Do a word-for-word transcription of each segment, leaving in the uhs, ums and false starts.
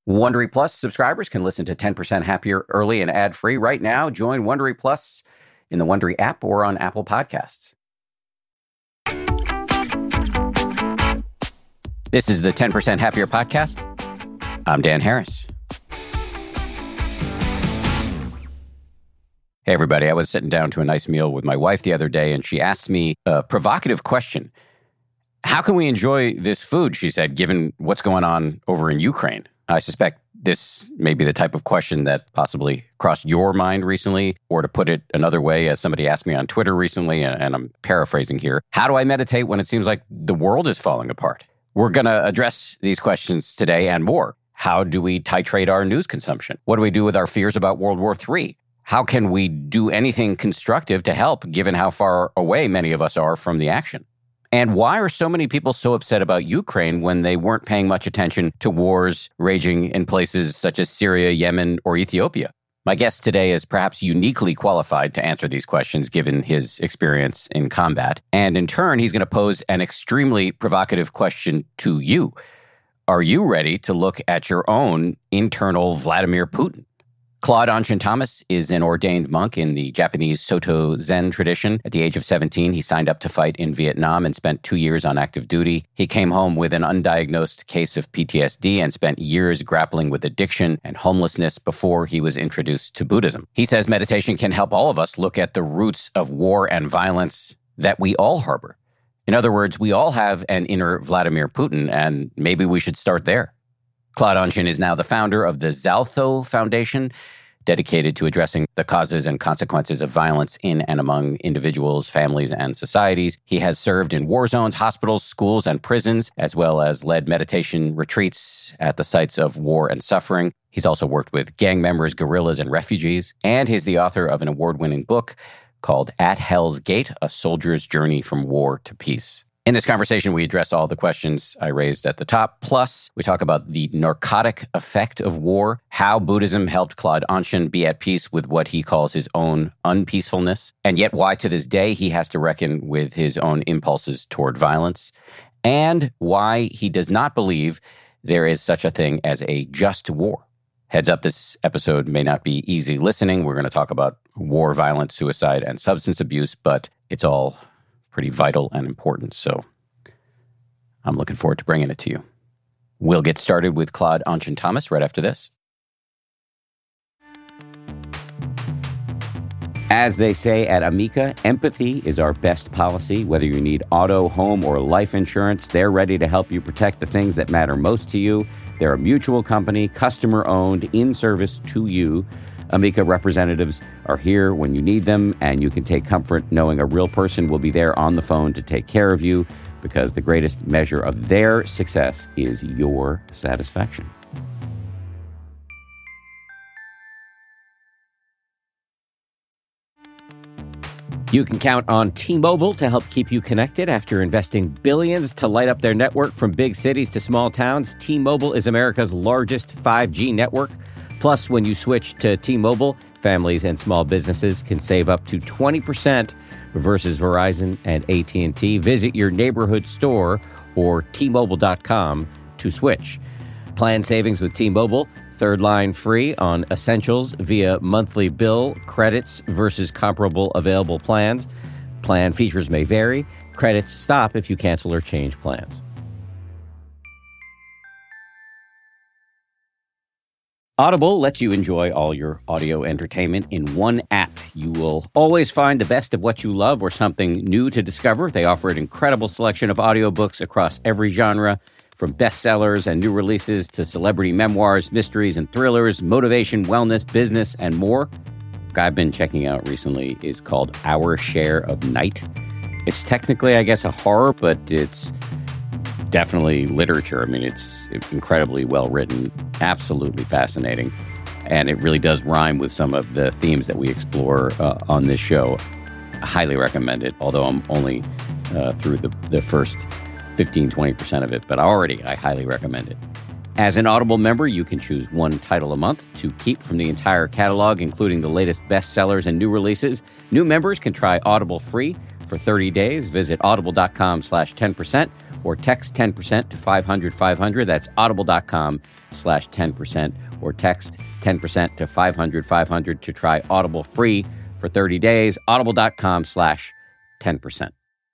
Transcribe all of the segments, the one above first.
Wondery Plus subscribers can listen to ten percent Happier early and ad-free right now. Join Wondery Plus in the Wondery app or on Apple Podcasts. This is the ten percent Happier podcast. I'm Dan Harris. Hey, everybody. I was sitting down to a nice meal with my wife the other day, and she asked me a provocative question. How can we enjoy this food, she said, given what's going on over in Ukraine? I suspect this may be the type of question that possibly crossed your mind recently, or to put it another way, as somebody asked me on Twitter recently, and, and I'm paraphrasing here, how do I meditate when it seems like the world is falling apart? We're going to address these questions today and more. How do we titrate our news consumption? What do we do with our fears about World War Three? How can we do anything constructive to help, given how far away many of us are from the action? And why are so many people so upset about Ukraine when they weren't paying much attention to wars raging in places such as Syria, Yemen, or Ethiopia? My guest today is perhaps uniquely qualified to answer these questions given his experience in combat. And in turn, he's going to pose an extremely provocative question to you. Are you ready to look at your own internal Vladimir Putin? Claude Anshin Thomas is an ordained monk in the Japanese Soto Zen tradition. At the age of seventeen, he signed up to fight in Vietnam and spent two years on active duty. He came home with an undiagnosed case of P T S D and spent years grappling with addiction and homelessness before he was introduced to Buddhism. He says meditation can help all of us look at the roots of war and violence that we all harbor. In other words, we all have an inner Vladimir Putin, and maybe we should start there. Claude Anshin is now the founder of the Zaltho Foundation, dedicated to addressing the causes and consequences of violence in and among individuals, families, and societies. He has served in war zones, hospitals, schools, and prisons, as well as led meditation retreats at the sites of war and suffering. He's also worked with gang members, guerrillas, and refugees. And he's the author of an award-winning book called At Hell's Gate, A Soldier's Journey from War to Peace. In this conversation, we address all the questions I raised at the top. Plus, we talk about the narcotic effect of war, how Buddhism helped Claude Anshin be at peace with what he calls his own unpeacefulness, and yet why to this day he has to reckon with his own impulses toward violence, and why he does not believe there is such a thing as a just war. Heads up, this episode may not be easy listening. We're going to talk about war, violence, suicide, and substance abuse, but it's all pretty vital and important, so I'm looking forward to bringing it to you. We'll get started with Claude Anshin Thomas right after this. As they say at Amica, empathy is our best policy. Whether you need auto, home, or life insurance, they're ready to help you protect the things that matter most to you. They're a mutual company, customer-owned, in service to you. Amica representatives are here when you need them, and you can take comfort knowing a real person will be there on the phone to take care of you, because the greatest measure of their success is your satisfaction. You can count on T-Mobile to help keep you connected. After investing billions to light up their network from big cities to small towns, T-Mobile is America's largest five G network. Plus, when you switch to T-Mobile, families and small businesses can save up to twenty percent versus Verizon and A T and T. Visit your neighborhood store or T Mobile dot com to switch. Plan savings with T-Mobile. Third line free on essentials via monthly bill credits versus comparable available plans. Plan features may vary. Credits stop if you cancel or change plans. Audible lets you enjoy all your audio entertainment in one app. You will always find the best of what you love or something new to discover. They offer an incredible selection of audiobooks across every genre, from bestsellers and new releases to celebrity memoirs, mysteries and thrillers, motivation, wellness, business, and more. What I've been checking out recently is called Our Share of Night. It's technically, I guess, a horror, but it's definitely literature. I mean, it's incredibly well written, absolutely fascinating, and it really does rhyme with some of the themes that we explore uh, on this show. I highly recommend it, although I'm only uh, through the, the first fifteen, twenty percent of it, but already I highly recommend it. As an Audible member, you can choose one title a month to keep from the entire catalog, including the latest bestsellers and new releases. New members can try Audible free for thirty days. Visit audible.com slash 10% or text ten percent to five hundred five hundred. That's audible.com slash 10% or text ten percent to five hundred five hundred to try Audible free for thirty days. Audible.com slash 10%.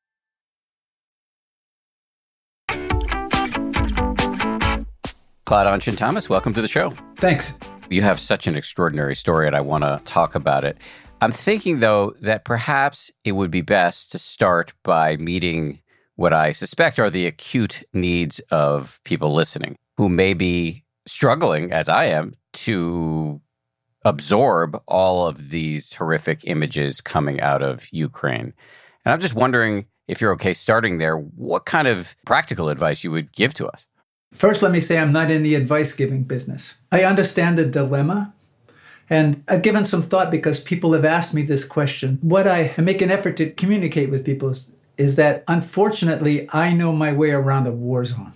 Claude Anshin-Thomas, welcome to the show. Thanks. You have such an extraordinary story, and I want to talk about it. I'm thinking, though, that perhaps it would be best to start by meeting what I suspect are the acute needs of people listening who may be struggling, as I am, to absorb all of these horrific images coming out of Ukraine. And I'm just wondering, if you're okay starting there, what kind of practical advice you would give to us? First, let me say I'm not in the advice-giving business. I understand the dilemma, and I've given some thought because people have asked me this question. What I make an effort to communicate with people is, is that, unfortunately, I know my way around a war zone,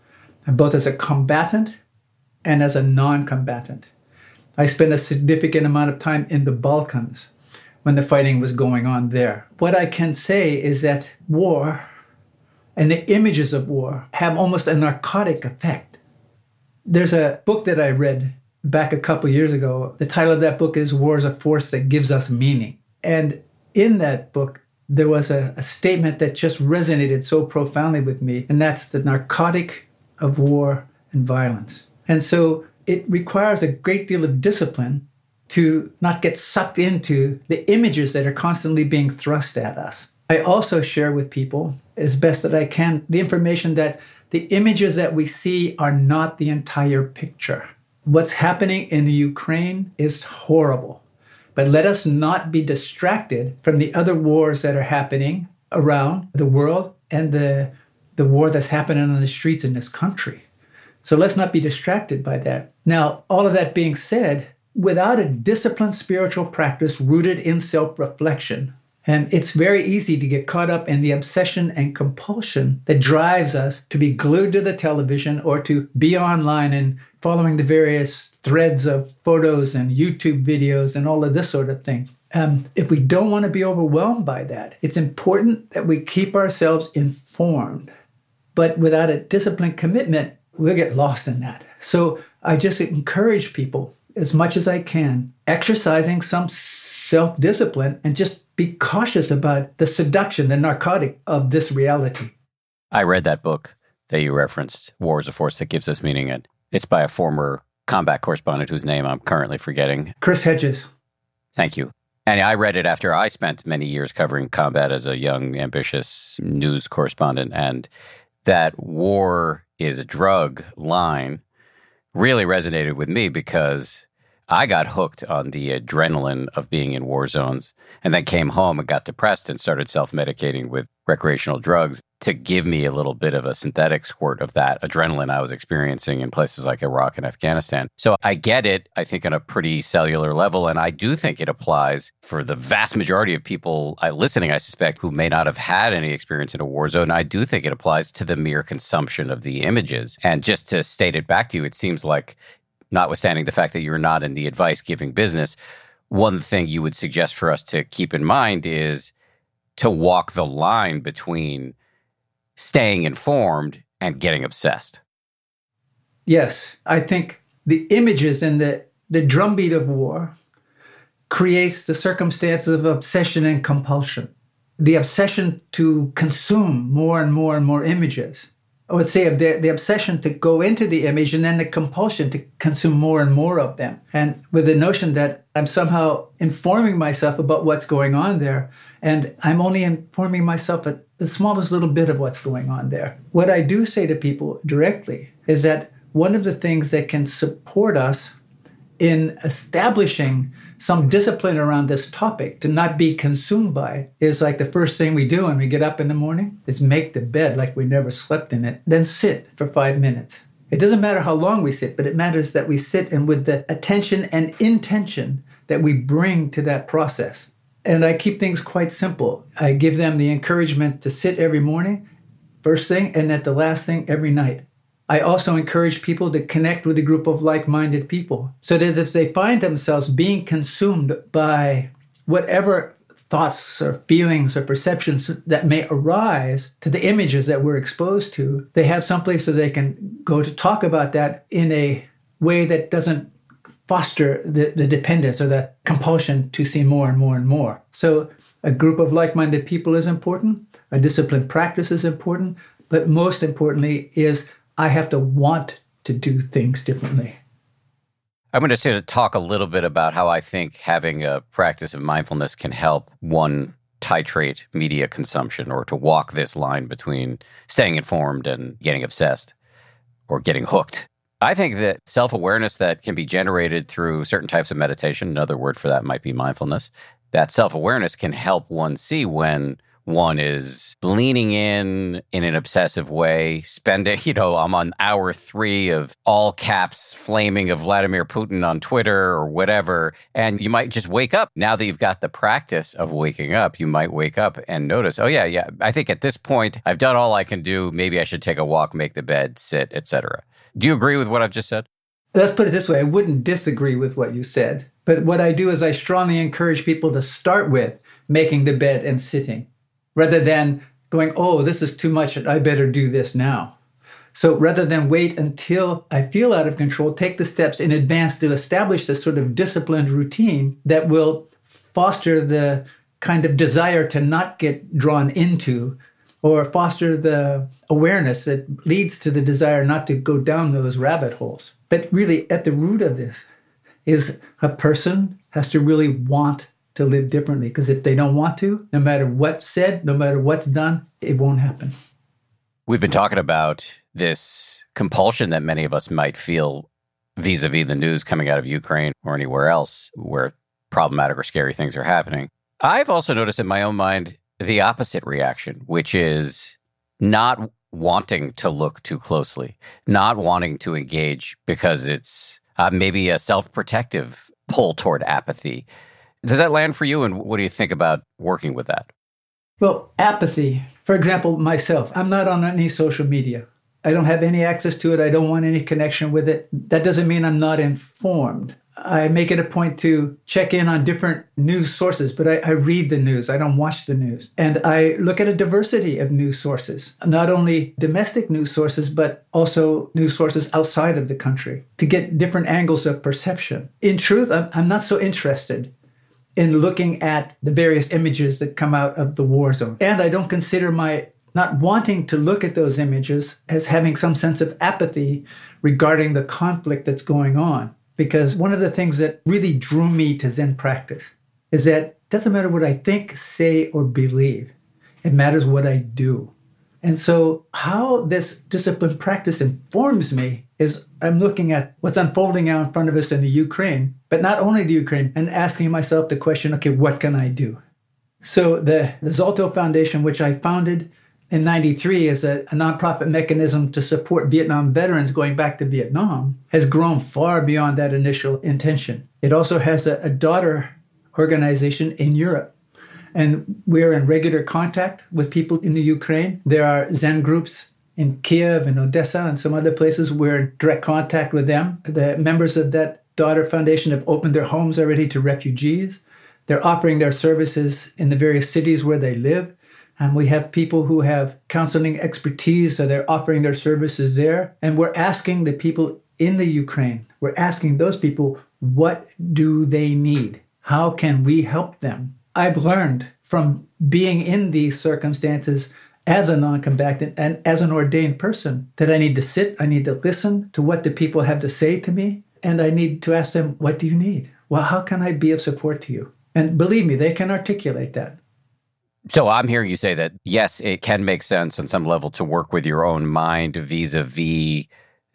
both as a combatant and as a non-combatant. I spent a significant amount of time in the Balkans when the fighting was going on there. What I can say is that war and the images of war have almost a narcotic effect. There's a book that I read back a couple years ago. The title of that book is War is a Force That Gives Us Meaning. And in that book, there was a, a statement that just resonated so profoundly with me, and that's the narcotic of war and violence. And so it requires a great deal of discipline to not get sucked into the images that are constantly being thrust at us. I also share with people, as best that I can, the information that the images that we see are not the entire picture. What's happening in the Ukraine is horrible, but let us not be distracted from the other wars that are happening around the world and the, the war that's happening on the streets in this country. So let's not be distracted by that. Now, all of that being said, without a disciplined spiritual practice rooted in self-reflection, and it's very easy to get caught up in the obsession and compulsion that drives us to be glued to the television or to be online and following the various threads of photos and YouTube videos and all of this sort of thing. Um, if we don't want to be overwhelmed by that, it's important that we keep ourselves informed. But without a disciplined commitment, we'll get lost in that. So I just encourage people, as much as I can, exercising some self-discipline and just be cautious about the seduction, the narcotic of this reality. I read that book that you referenced, War is a Force That Gives Us Meaning. And it's by a former combat correspondent whose name I'm currently forgetting. Chris Hedges. Thank you. And I read it after I spent many years covering combat as a young, ambitious news correspondent. And that war is a drug line really resonated with me because I got hooked on the adrenaline of being in war zones and then came home and got depressed and started self-medicating with recreational drugs to give me a little bit of a synthetic squirt of that adrenaline I was experiencing in places like Iraq and Afghanistan. So I get it, I think, on a pretty cellular level, and I do think it applies for the vast majority of people I, listening, I suspect, who may not have had any experience in a war zone. I do think it applies to the mere consumption of the images. And just to state it back to you, it seems like, notwithstanding the fact that you're not in the advice-giving business, one thing you would suggest for us to keep in mind is to walk the line between staying informed and getting obsessed. Yes, I think the images and the, the drumbeat of war creates the circumstances of obsession and compulsion. The obsession to consume more and more and more images. I would say the, the obsession to go into the image and then the compulsion to consume more and more of them. And with the notion that I'm somehow informing myself about what's going on there, and I'm only informing myself at the smallest little bit of what's going on there. What I do say to people directly is that one of the things that can support us in establishing some discipline around this topic, to not be consumed by it, is like the first thing we do when we get up in the morning is make the bed like we never slept in it, then sit for five minutes. It doesn't matter how long we sit, but it matters that we sit and with the attention and intention that we bring to that process. And I keep things quite simple. I give them the encouragement to sit every morning, first thing, and at the last thing every night. I also encourage people to connect with a group of like-minded people so that if they find themselves being consumed by whatever thoughts or feelings or perceptions that may arise to the images that we're exposed to, they have someplace so they can go to talk about that in a way that doesn't foster the, the dependence or the compulsion to see more and more and more. So a group of like-minded people is important. A disciplined practice is important. But most importantly is I have to want to do things differently. I'm going to talk a little bit about how I think having a practice of mindfulness can help one titrate media consumption or to walk this line between staying informed and getting obsessed or getting hooked. I think that self-awareness that can be generated through certain types of meditation, another word for that might be mindfulness, that self-awareness can help one see when one is leaning in in an obsessive way, spending, you know, I'm on hour three of all caps flaming of Vladimir Putin on Twitter or whatever. And you might just wake up. Now that you've got the practice of waking up, you might wake up and notice, oh, yeah, yeah, I think at this point, I've done all I can do. Maybe I should take a walk, make the bed, sit, et cetera. Do you agree with what I've just said? Let's put it this way. I wouldn't disagree with what you said. But what I do is I strongly encourage people to start with making the bed and sitting, rather than going, oh, this is too much, I better do this now. So rather than wait until I feel out of control, take the steps in advance to establish this sort of disciplined routine that will foster the kind of desire to not get drawn into, or foster the awareness that leads to the desire not to go down those rabbit holes. But really, at the root of this is a person has to really want to live differently. Because if they don't want to, no matter what's said, no matter what's done, it won't happen. We've been talking about this compulsion that many of us might feel vis-a-vis the news coming out of Ukraine or anywhere else where problematic or scary things are happening. I've also noticed in my own mind the opposite reaction, which is not wanting to look too closely, not wanting to engage because it's uh, maybe a self-protective pull toward apathy. Does that land for you? And what do you think about working with that? Well, apathy, for example, myself, I'm not on any social media. I don't have any access to it. I don't want any connection with it. That doesn't mean I'm not informed. I make it a point to check in on different news sources, but I, I read the news. I don't watch the news. And I look at a diversity of news sources, not only domestic news sources, but also news sources outside of the country to get different angles of perception. In truth, I'm, I'm not so interested in looking at the various images that come out of the war zone. And I don't consider my not wanting to look at those images as having some sense of apathy regarding the conflict that's going on. Because one of the things that really drew me to Zen practice is that it doesn't matter what I think, say, or believe. It matters what I do. And so how this disciplined practice informs me is I'm looking at what's unfolding out in front of us in the Ukraine, but not only the Ukraine, and asking myself the question, okay, what can I do? So the, the Zolto Foundation, which I founded in ninety-three as a, a nonprofit mechanism to support Vietnam veterans going back to Vietnam, has grown far beyond that initial intention. It also has a, a daughter organization in Europe. And we're in regular contact with people in the Ukraine. There are Zen groups in Kiev and Odessa and some other places. We're in direct contact with them. The members of that daughter foundation have opened their homes already to refugees. They're offering their services in the various cities where they live. And we have people who have counseling expertise, so they're offering their services there. And we're asking the people in the Ukraine, we're asking those people, what do they need? How can we help them? I've learned from being in these circumstances as a non-combatant and as an ordained person that I need to sit, I need to listen to what the people have to say to me, and I need to ask them, what do you need? Well, how can I be of support to you? And believe me, they can articulate that. So I'm hearing you say that, yes, it can make sense on some level to work with your own mind vis-a-vis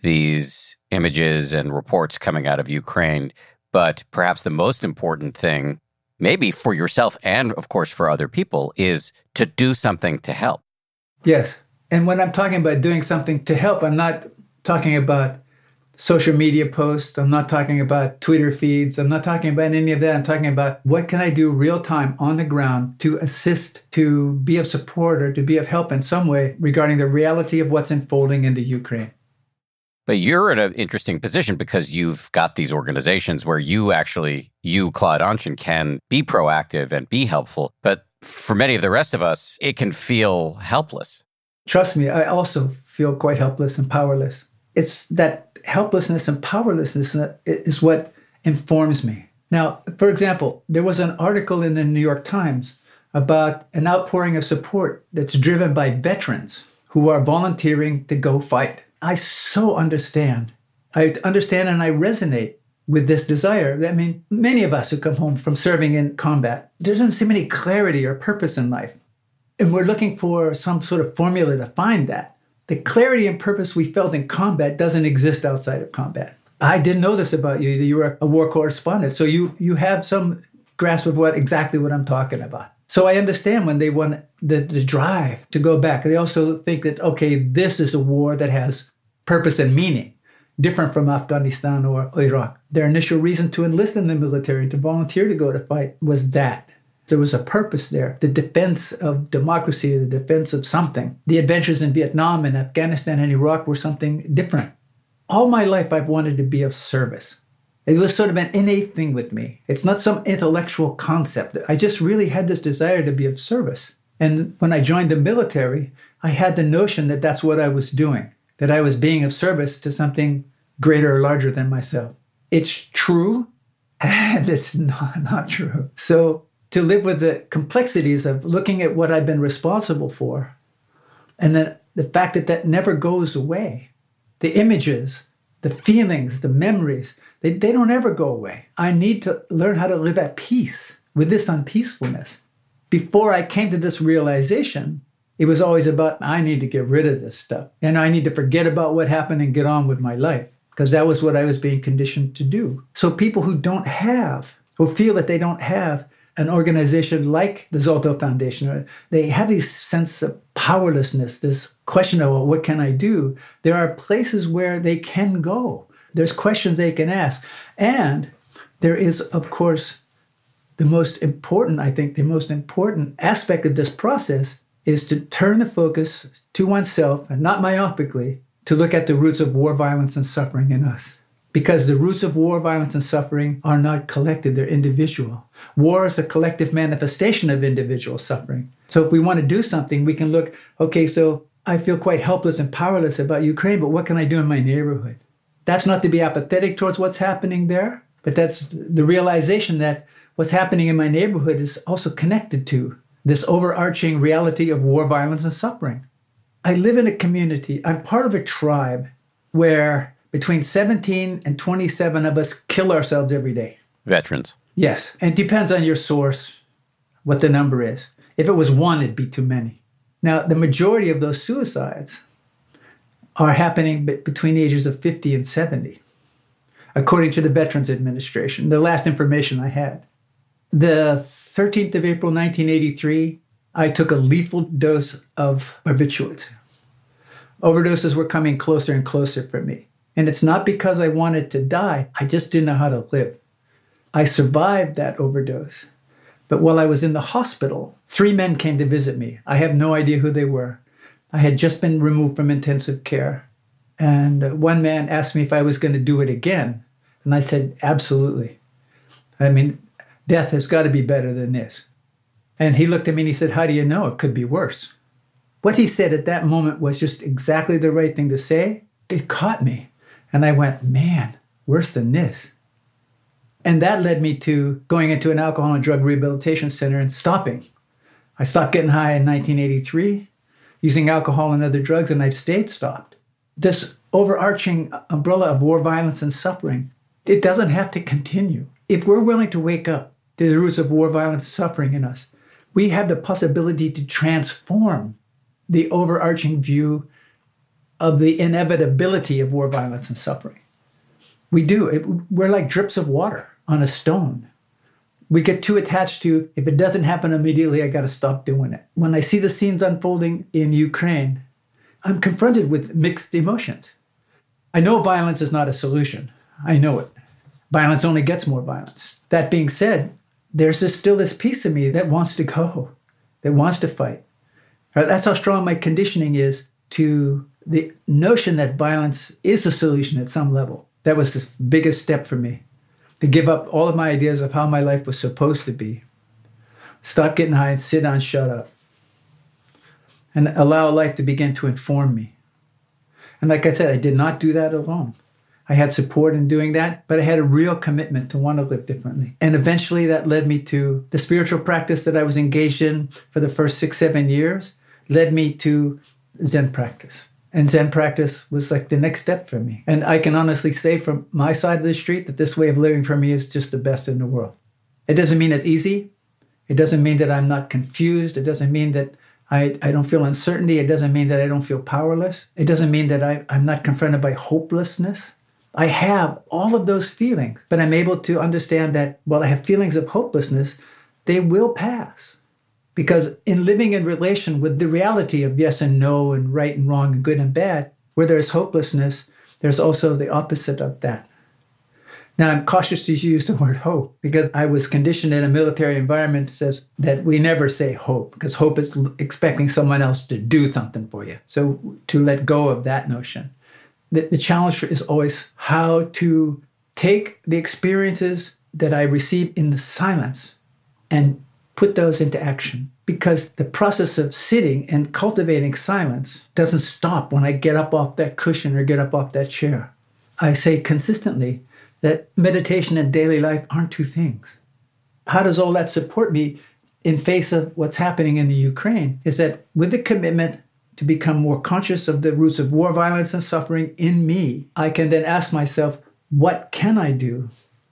these images and reports coming out of Ukraine. But perhaps the most important thing, maybe for yourself and, of course, for other people, is to do something to help. Yes. And when I'm talking about doing something to help, I'm not talking about social media posts. I'm not talking about Twitter feeds. I'm not talking about any of that. I'm talking about what can I do real time on the ground to assist, to be of support or to be of help in some way regarding the reality of what's unfolding in the Ukraine. But you're in an interesting position because you've got these organizations where you actually, you, Claude Anshin, can be proactive and be helpful. But for many of the rest of us, it can feel helpless. Trust me, I also feel quite helpless and powerless. It's that helplessness and powerlessness is what informs me. Now, for example, there was an article in the New York Times about an outpouring of support that's driven by veterans who are volunteering to go fight. I so understand. I understand and I resonate with this desire. I mean, many of us who come home from serving in combat, there doesn't seem any clarity or purpose in life. And we're looking for some sort of formula to find that. The clarity and purpose we felt in combat doesn't exist outside of combat. I didn't know this about you. You were a war correspondent. So you you have some grasp of what exactly what I'm talking about. So I understand when they want the, the drive to go back. They also think that, okay, this is a war that has purpose and meaning, different from Afghanistan or Iraq. Their initial reason to enlist in the military and to volunteer to go to fight was that. There was a purpose there, the defense of democracy, the defense of something. The adventures in Vietnam and Afghanistan and Iraq were something different. All my life, I've wanted to be of service. It was sort of an innate thing with me. It's not some intellectual concept. I just really had this desire to be of service. And when I joined the military, I had the notion that that's what I was doing, that I was being of service to something greater or larger than myself. It's true, and it's not, not true. So to live with the complexities of looking at what I've been responsible for, and then the fact that that never goes away, the images, the feelings, the memories, they, they don't ever go away. I need to learn how to live at peace with this unpeacefulness. Before I came to this realization, it was always about, I need to get rid of this stuff. And I need to forget about what happened and get on with my life, because that was what I was being conditioned to do. So people who don't have, who feel that they don't have an organization like the Zolto Foundation, or they have this sense of powerlessness, this question of, well, what can I do? There are places where they can go. There's questions they can ask. And there is, of course, the most important, I think, the most important aspect of this process is to turn the focus to oneself, and not myopically, to look at the roots of war, violence, and suffering in us. Because the roots of war, violence, and suffering are not collective, they're individual. War is a collective manifestation of individual suffering. So if we want to do something, we can look, okay, so I feel quite helpless and powerless about Ukraine, but what can I do in my neighborhood? That's not to be apathetic towards what's happening there, but that's the realization that what's happening in my neighborhood is also connected to this overarching reality of war, violence, and suffering. I live in a community, I'm part of a tribe where between seventeen and twenty-seven of us kill ourselves every day. Veterans. Yes, and it depends on your source, what the number is. If it was one, it'd be too many. Now, the majority of those suicides are happening be- between the ages of fifty and seventy, according to the Veterans Administration, the last information I had. The thirteenth of April, nineteen eighty-three, I took a lethal dose of barbiturates. Overdoses were coming closer and closer for me. And it's not because I wanted to die, I just didn't know how to live. I survived that overdose. But while I was in the hospital, three men came to visit me. I have no idea who they were. I had just been removed from intensive care. And one man asked me if I was going to do it again. And I said, absolutely. I mean, death has got to be better than this. And he looked at me and he said, how do you know? It could be worse. What he said at that moment was just exactly the right thing to say. It caught me. And I went, man, worse than this. And that led me to going into an alcohol and drug rehabilitation center and stopping. I stopped getting high in nineteen eighty-three, using alcohol and other drugs, and I stayed stopped. This overarching umbrella of war, violence, and suffering, it doesn't have to continue. If we're willing to wake up to the roots of war, violence, and suffering in us, we have the possibility to transform the overarching view of the inevitability of war, violence, and suffering. We do. It, we're like drips of water on a stone. We get too attached to, if it doesn't happen immediately, I got to stop doing it. When I see the scenes unfolding in Ukraine, I'm confronted with mixed emotions. I know violence is not a solution. I know it. Violence only gets more violence. That being said, there's this, still this piece of me that wants to go, that wants to fight. That's how strong my conditioning is to the notion that violence is the solution at some level, that was the biggest step for me. To give up all of my ideas of how my life was supposed to be. Stop getting high and sit down, shut up. And allow life to begin to inform me. And like I said, I did not do that alone. I had support in doing that, but I had a real commitment to want to live differently. And eventually that led me to the spiritual practice that I was engaged in for the first six, seven years, led me to Zen practice. And Zen practice was like the next step for me. And I can honestly say from my side of the street that this way of living for me is just the best in the world. It doesn't mean it's easy. It doesn't mean that I'm not confused. It doesn't mean that I, I don't feel uncertainty. It doesn't mean that I don't feel powerless. It doesn't mean that I, I'm not confronted by hopelessness. I have all of those feelings, but I'm able to understand that while I have feelings of hopelessness, they will pass. Because in living in relation with the reality of yes and no and right and wrong and good and bad, where there's hopelessness, there's also the opposite of that. Now, I'm cautious to use the word hope because I was conditioned in a military environment that says that we never say hope because hope is expecting someone else to do something for you. So to let go of that notion. The, the challenge is always how to take the experiences that I receive in the silence and put those into action. Because the process of sitting and cultivating silence doesn't stop when I get up off that cushion or get up off that chair. I say consistently that meditation and daily life aren't two things. How does all that support me in face of what's happening in the Ukraine is that with the commitment to become more conscious of the roots of war, violence, and suffering in me, I can then ask myself, what can I do?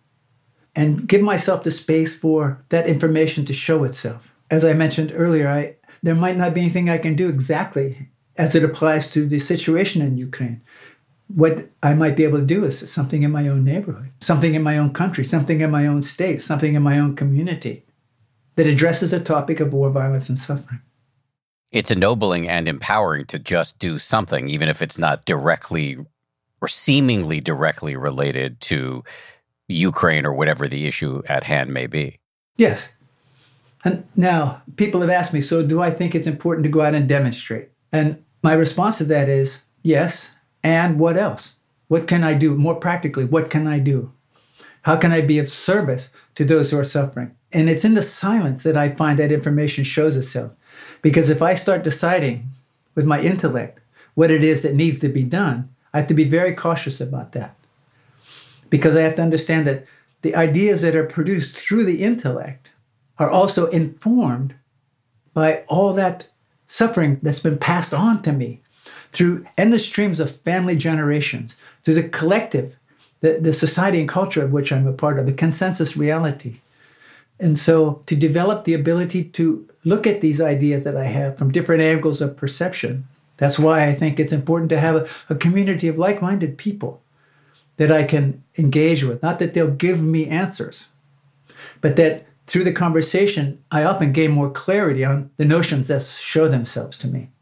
And give myself the space for that information to show itself. As I mentioned earlier, I, there might not be anything I can do exactly as it applies to the situation in Ukraine. What I might be able to do is something in my own neighborhood, something in my own country, something in my own state, something in my own community that addresses the topic of war, violence, and suffering. It's ennobling and empowering to just do something, even if it's not directly or seemingly directly related to Ukraine or whatever the issue at hand may be. Yes. And now, people have asked me, so do I think it's important to go out and demonstrate? And my response to that is, yes. And what else? What can I do more practically? What can I do? How can I be of service to those who are suffering? And it's in the silence that I find that information shows itself. Because if I start deciding with my intellect what it is that needs to be done, I have to be very cautious about that. Because I have to understand that the ideas that are produced through the intellect are also informed by all that suffering that's been passed on to me through endless streams of family generations, through the collective, the, the society and culture of which I'm a part of, the consensus reality. And so to develop the ability to look at these ideas that I have from different angles of perception, that's why I think it's important to have a, a community of like-minded people that I can engage with. Not that they'll give me answers, but that through the conversation, I often gain more clarity on the notions that show themselves to me.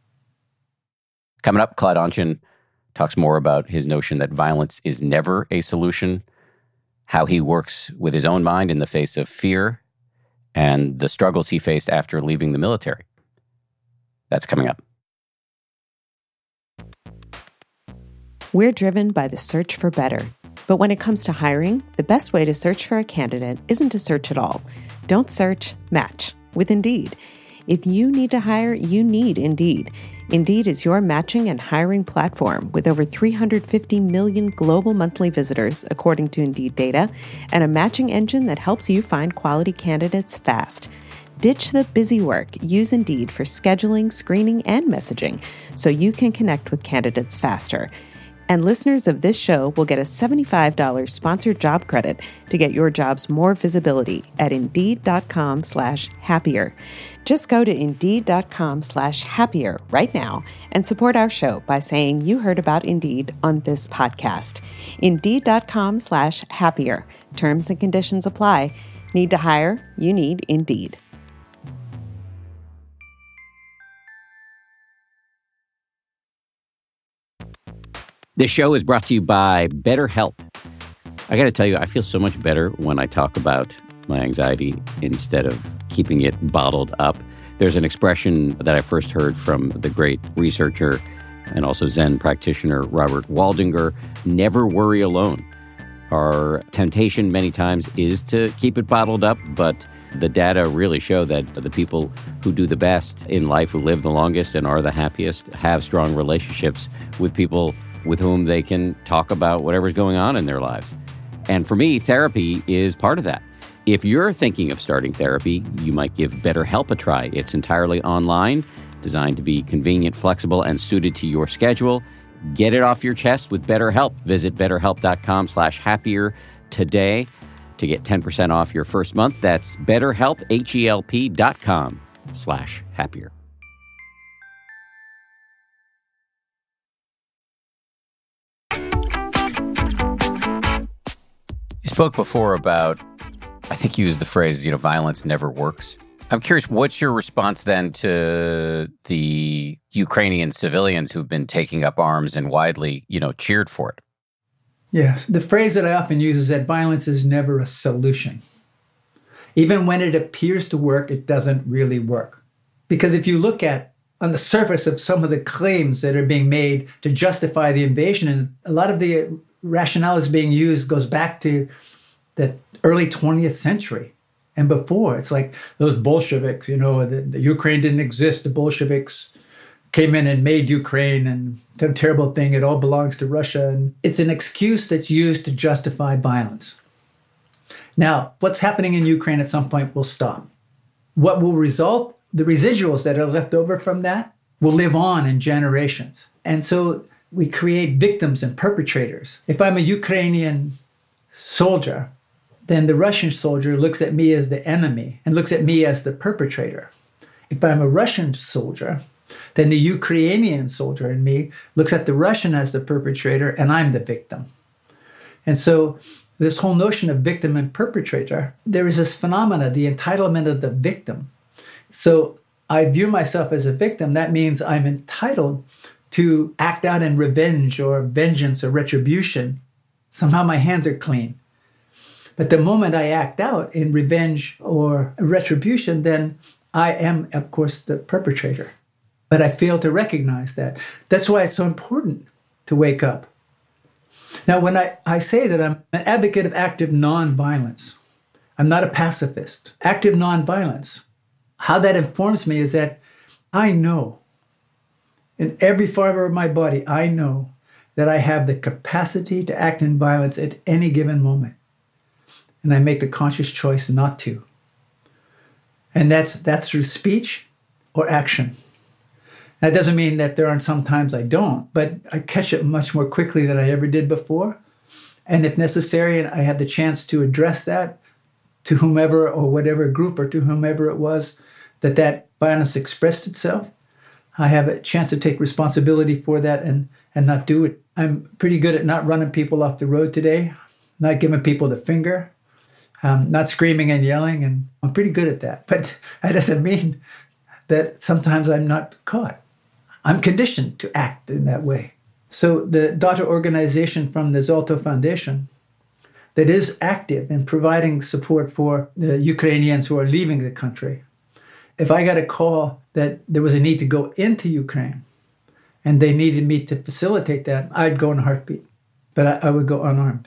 Coming up, Clyde Onchen talks more about his notion that violence is never a solution, how he works with his own mind in the face of fear, and the struggles he faced after leaving the military. That's coming up. We're driven by the search for better. But when it comes to hiring, the best way to search for a candidate isn't to search at all. Don't search, match with Indeed. If you need to hire, you need Indeed. Indeed is your matching and hiring platform with over three hundred fifty million global monthly visitors, according to Indeed data, and a matching engine that helps you find quality candidates fast. Ditch the busy work. Use Indeed for scheduling, screening, and messaging so you can connect with candidates faster. And listeners of this show will get a seventy-five dollars sponsored job credit to get your jobs more visibility at Indeed.com slash happier. Just go to Indeed.com slash happier right now and support our show by saying you heard about Indeed on this podcast. Indeed.com slash happier. Terms and conditions apply. Need to hire? You need Indeed. This show is brought to you by BetterHelp. I got to tell you, I feel so much better when I talk about my anxiety instead of keeping it bottled up. There's an expression that I first heard from the great researcher and also Zen practitioner Robert Waldinger. Never worry alone. Our temptation many times is to keep it bottled up, but the data really show that the people who do the best in life, who live the longest and are the happiest, have strong relationships with people with whom they can talk about whatever's going on in their lives. And for me, therapy is part of that. If you're thinking of starting therapy, you might give BetterHelp a try. It's entirely online, designed to be convenient, flexible, and suited to your schedule. Get it off your chest with BetterHelp. Visit betterhelp.com slash happier today to get ten percent off your first month. That's betterhelp, H-E-L-P dot com slash happier. You spoke before about, I think you used the phrase, you know, violence never works. I'm curious, what's your response then to the Ukrainian civilians who've been taking up arms and widely, you know, cheered for it? Yes. The phrase that I often use is that violence is never a solution. Even when it appears to work, it doesn't really work. Because if you look at on the surface of some of the claims that are being made to justify the invasion, and a lot of the rationale that's being used goes back to the early twentieth century. And before, it's like those Bolsheviks, you know, the, the Ukraine didn't exist. The Bolsheviks came in and made Ukraine, and it's a terrible thing. It all belongs to Russia. And it's an excuse that's used to justify violence. Now, what's happening in Ukraine at some point will stop. What will result, the residuals that are left over from that, will live on in generations. And so we create victims and perpetrators. If I'm a Ukrainian soldier, then the Russian soldier looks at me as the enemy and looks at me as the perpetrator. If I'm a Russian soldier, then the Ukrainian soldier in me looks at the Russian as the perpetrator and I'm the victim. And so this whole notion of victim and perpetrator, there is this phenomena, the entitlement of the victim. So I view myself as a victim. That means I'm entitled to act out in revenge or vengeance or retribution. Somehow my hands are clean. But the moment I act out in revenge or retribution, then I am, of course, the perpetrator. But I fail to recognize that. That's why it's so important to wake up. Now, when I, I say that I'm an advocate of active nonviolence, I'm not a pacifist. Active nonviolence, how that informs me is that I know, in every fiber of my body, I know that I have the capacity to act in violence at any given moment. And I make the conscious choice not to. And that's that's through speech or action. That doesn't mean that there aren't some times I don't, but I catch it much more quickly than I ever did before. And if necessary, and I had the chance to address that to whomever or whatever group or to whomever it was that that violence expressed itself, I have a chance to take responsibility for that and, and not do it. I'm pretty good at not running people off the road today, not giving people the finger, Um, not screaming and yelling, and I'm pretty good at that. But that doesn't mean that sometimes I'm not caught. I'm conditioned to act in that way. So the daughter organization from the Zolto Foundation that is active in providing support for the Ukrainians who are leaving the country, if I got a call that there was a need to go into Ukraine and they needed me to facilitate that, I'd go in a heartbeat. But I, I would go unarmed.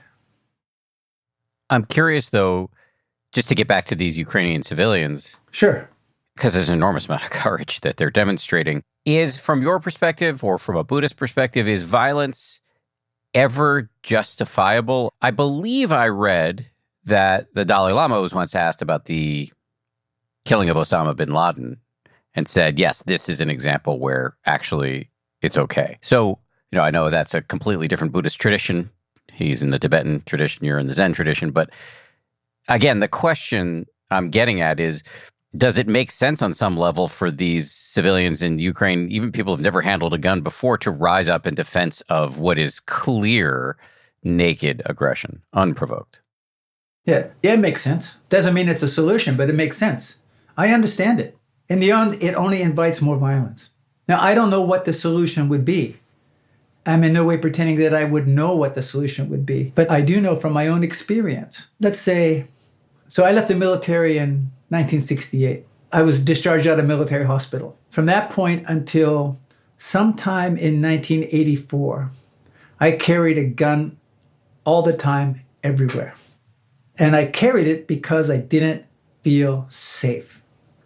I'm curious, though, just to get back to these Ukrainian civilians. Sure. Because there's an enormous amount of courage that they're demonstrating. Is, from your perspective or from a Buddhist perspective, is violence ever justifiable? I believe I read that the Dalai Lama was once asked about the killing of Osama bin Laden and said, yes, this is an example where actually it's okay. So, you know, I know that's a completely different Buddhist tradition. He's in the Tibetan tradition, you're in the Zen tradition. But again, the question I'm getting at is, does it make sense on some level for these civilians in Ukraine, even people who've never handled a gun before, to rise up in defense of what is clear, naked aggression, unprovoked? Yeah, yeah, it makes sense. Doesn't mean it's a solution, but it makes sense. I understand it. In the end, it only invites more violence. Now, I don't know what the solution would be. I'm in no way pretending that I would know what the solution would be, but I do know from my own experience. Let's say, so I left the military in nineteen sixty-eight. I was discharged out of military hospital. From that point until sometime in nineteen eighty-four, I carried a gun all the time, everywhere. And I carried it because I didn't feel safe.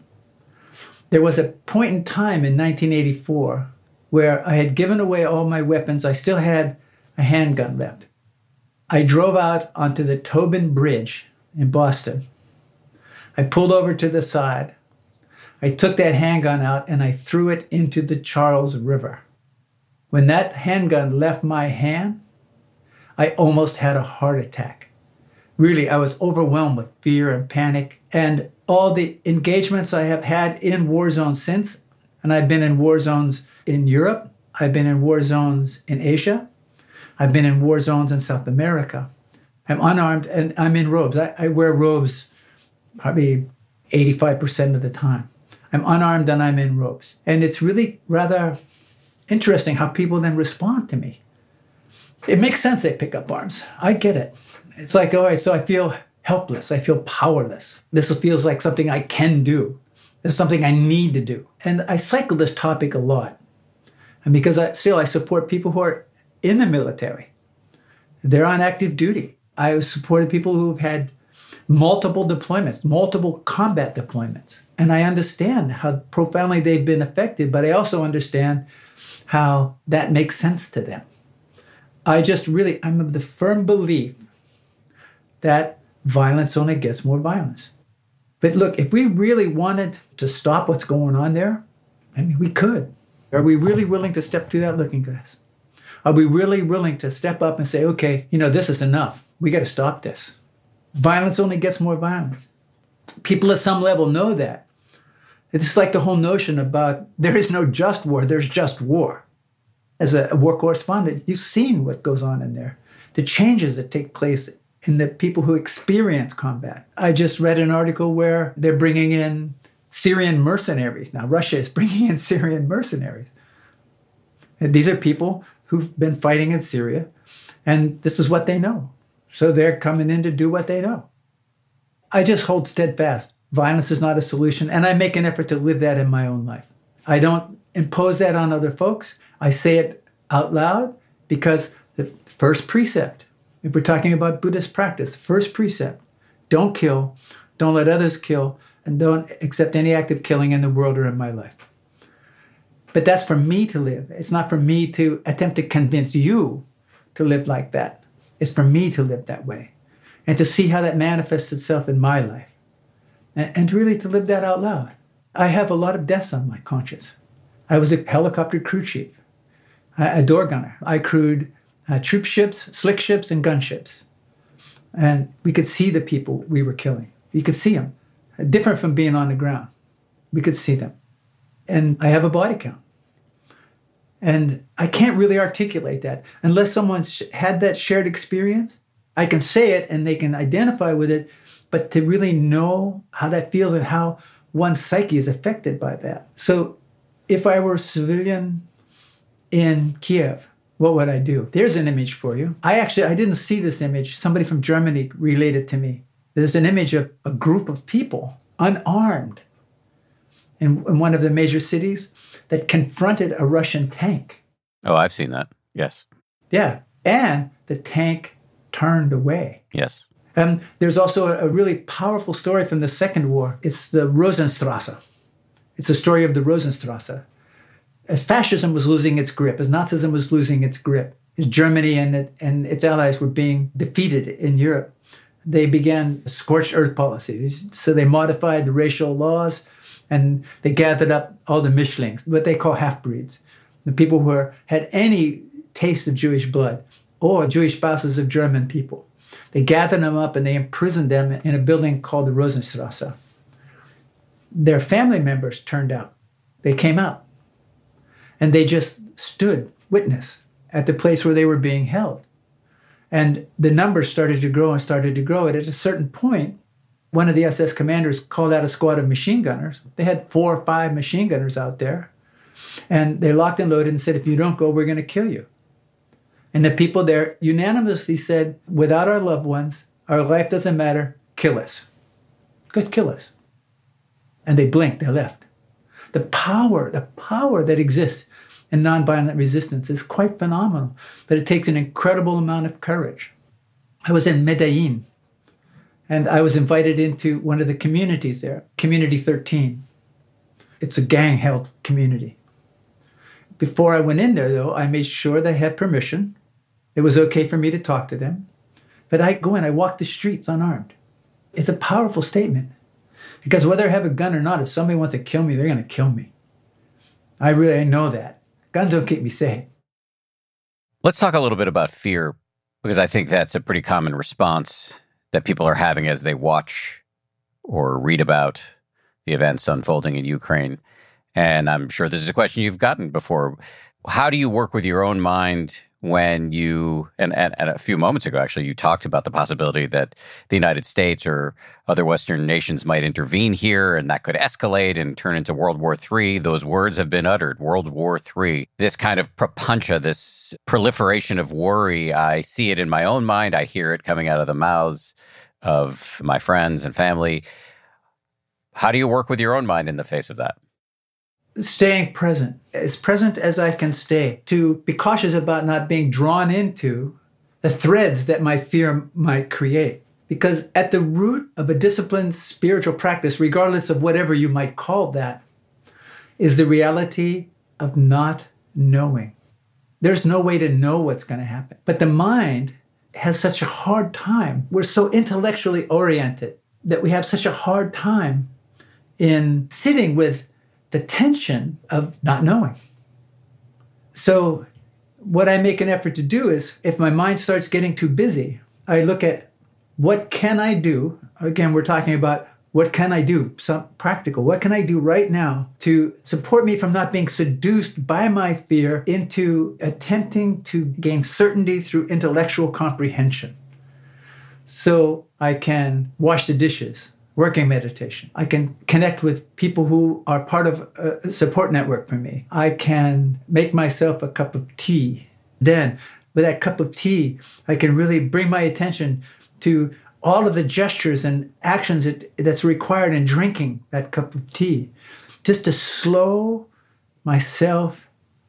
There was a point in time in nineteen eighty-four where I had given away all my weapons. I still had a handgun left. I drove out onto the Tobin Bridge in Boston. I pulled over to the side. I took that handgun out and I threw it into the Charles River. When that handgun left my hand, I almost had a heart attack. Really, I was overwhelmed with fear and panic. And all the engagements I have had in war zones since, and I've been in war zones in Europe, I've been in war zones in Asia, I've been in war zones in South America. I'm unarmed and I'm in robes. I, I wear robes probably eighty-five percent of the time. I'm unarmed and I'm in robes. And it's really rather interesting how people then respond to me. It makes sense they pick up arms. I get it. It's like, all right, so I feel helpless. I feel powerless. This feels like something I can do. This is something I need to do. And I cycle this topic a lot. And because I still I support people who are in the military. They're on active duty. I supported people who have had multiple deployments, multiple combat deployments. And I understand how profoundly they've been affected, but I also understand how that makes sense to them. I just really, I'm of the firm belief that violence only gets more violence. But look, if we really wanted to stop what's going on there, I mean, we could. Are we really willing to step through that looking glass? Are we really willing to step up and say, okay, you know, this is enough. We got to stop this. Violence only gets more violence. People at some level know that. It's like the whole notion about there is no just war, there's just war. As a war correspondent, you've seen what goes on in there, the changes that take place in the people who experience combat. I just read an article where they're bringing in Syrian mercenaries. Now, Russia is bringing in Syrian mercenaries. And these are people who've been fighting in Syria, and this is what they know. So they're coming in to do what they know. I just hold steadfast. Violence is not a solution, and I make an effort to live that in my own life. I don't impose that on other folks. I say it out loud because the first precept, if we're talking about Buddhist practice, the first precept, don't kill, don't let others kill, and don't accept any act of killing in the world or in my life. But that's for me to live. It's not for me to attempt to convince you to live like that. It's for me to live that way and to see how that manifests itself in my life and, and really to live that out loud. I have a lot of deaths on my conscience. I was a helicopter crew chief, a door gunner. I crewed uh, troop ships, slick ships, and gunships. And we could see the people we were killing. You could see them, different from being on the ground. We could see them. And I have a body count. And I can't really articulate that unless someone's had that shared experience. I can say it and they can identify with it, but to really know how that feels and how one's psyche is affected by that. So if I were a civilian in Kiev, what would I do? There's an image for you. I actually, I didn't see this image. Somebody from Germany relayed it to me. There's an image of a group of people, unarmed, in, in one of the major cities that confronted a Russian tank. Oh, I've seen that. Yes. Yeah. And the tank turned away. Yes. And there's also a, a really powerful story from the Second War. It's the Rosenstrasse. It's the story of the Rosenstrasse. As fascism was losing its grip, as Nazism was losing its grip, as Germany and, it, and its allies were being defeated in Europe, they began scorched earth policies. So they modified the racial laws and they gathered up all the Mischlings, what they call half-breeds, the people who were, had any taste of Jewish blood or Jewish spouses of German people. They gathered them up and they imprisoned them in a building called the Rosenstrasse. Their family members turned out. They came out. And they just stood witness at the place where they were being held. And the numbers started to grow and started to grow. And at a certain point, one of the S S commanders called out a squad of machine gunners. They had four or five machine gunners out there. And they locked and loaded and said, if you don't go, we're going to kill you. And the people there unanimously said, without our loved ones, our life doesn't matter, kill us. Good, kill us. And they blinked, they left. The power, the power that exists and nonviolent resistance is quite phenomenal, but it takes an incredible amount of courage. I was in Medellin, and I was invited into one of the communities there, Community thirteen. It's a gang-held community. Before I went in there, though, I made sure they had permission. It was okay for me to talk to them. But I go in, I walk the streets unarmed. It's a powerful statement. Because whether I have a gun or not, if somebody wants to kill me, they're going to kill me. I really know that. Guns don't keep me safe. Let's talk a little bit about fear, because I think that's a pretty common response that people are having as they watch or read about the events unfolding in Ukraine. And I'm sure this is a question you've gotten before. How do you work with your own mind when you, and, and, and a few moments ago, actually, you talked about the possibility that the United States or other Western nations might intervene here, and that could escalate and turn into World War Three. Those words have been uttered, World War Three. This kind of propuncha, this proliferation of worry, I see it in my own mind. I hear it coming out of the mouths of my friends and family. How do you work with your own mind in the face of that? Staying present, as present as I can stay, to be cautious about not being drawn into the threads that my fear might create. Because at the root of a disciplined spiritual practice, regardless of whatever you might call that, is the reality of not knowing. There's no way to know what's going to happen. But the mind has such a hard time. We're so intellectually oriented that we have such a hard time in sitting with the tension of not knowing. So what I make an effort to do is, if my mind starts getting too busy, I look at what can I do? Again, we're talking about what can I do? Some practical. What can I do right now to support me from not being seduced by my fear into attempting to gain certainty through intellectual comprehension? So I can wash the dishes, working meditation. I can connect with people who are part of a support network for me. I can make myself a cup of tea. Then, with that cup of tea, I can really bring my attention to all of the gestures and actions that, that's required in drinking that cup of tea, just to slow myself